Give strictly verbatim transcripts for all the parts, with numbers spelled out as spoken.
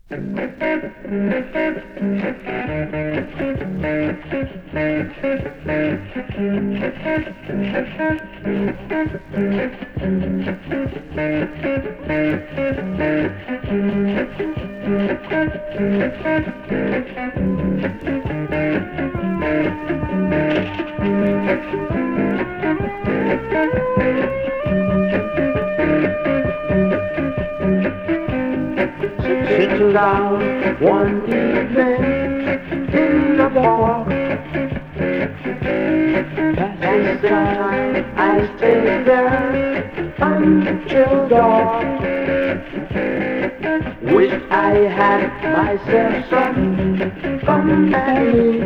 Sitting down one evening in the park, passing the time, I stayed there until dark. Wish I had myself some company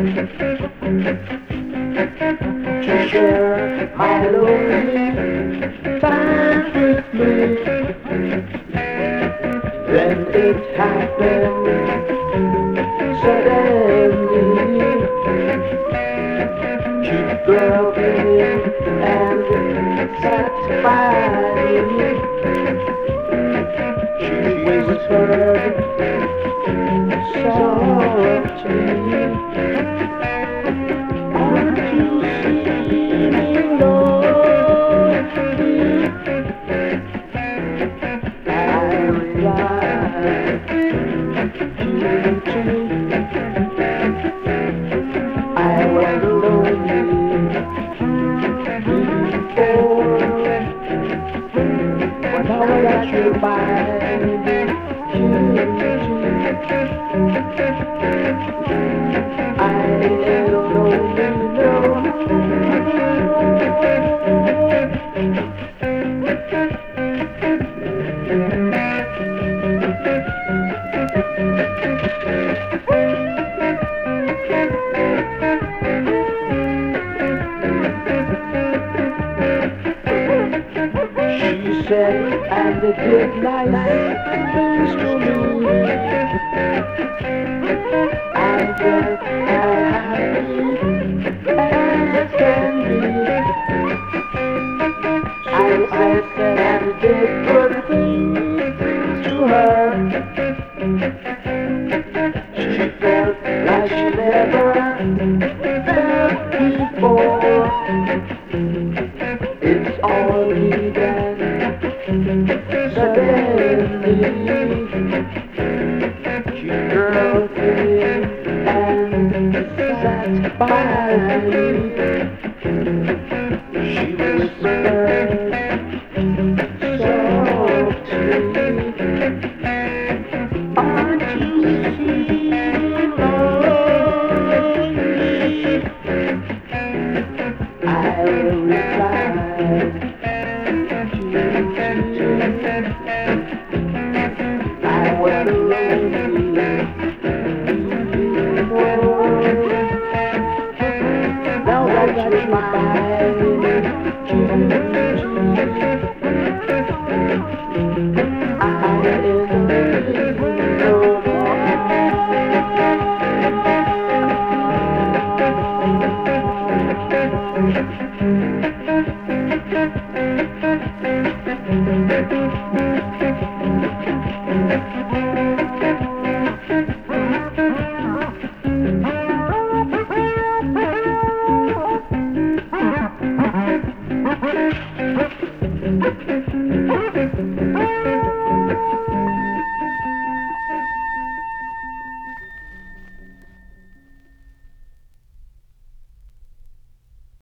to share my lonely time with me. Then it happened suddenly. Cute girl came and sat by me. She whispered softly, "Aren't you feeling lonely?" I replied, I was lonely before, but now that you're mine, I ain't lonely no She said, and it did nice things to me. I felt as happy as it can be. I said and it did good things to her. She felt like she never felt before. It's all began suddenly. Cute girl came and sat by me. She whispered softly, "Aren't you feeling lonely?" I replied, I was lonely before. Now that you're mine, I am lonely.